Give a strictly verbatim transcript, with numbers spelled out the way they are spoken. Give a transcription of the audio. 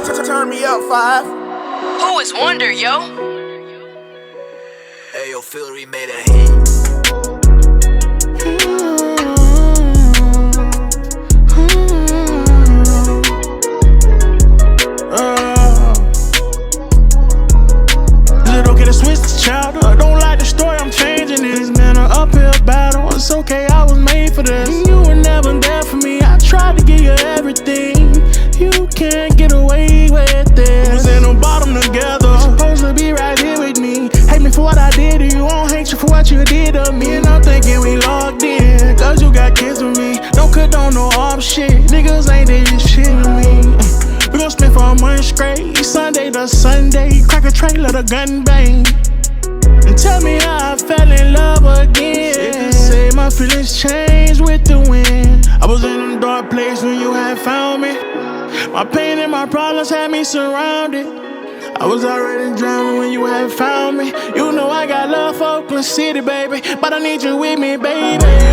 Turn me up, five. Who is Wonder, yo? Hey, yo, Philly made a hit. Uh, is it okay to switch the chapter? I don't like the story, I'm changing this. Man, an uphill battle, it's okay, I was made for this. You were never there for me, I tried to give you everything. You can't get away with this. We was in the bottom together, supposed to be right here with me. Hate me for what I did to you, I don't hate you for what you did to me. And I'm thinking we locked in, cause you got kids with me. Don't condone no off shit, niggas ain't did this shit with me. We gon' spend for a month straight, Sunday to Sunday. Crack a trailer, the gun bang. And tell me how I fell in love again. Say my feelings changed with the wind. I was in a dark place when you had found me. My pain and my problems had me surrounded. I was already drowning when you had found me. You know I got love for Oakland City, baby, but I need you with me, baby.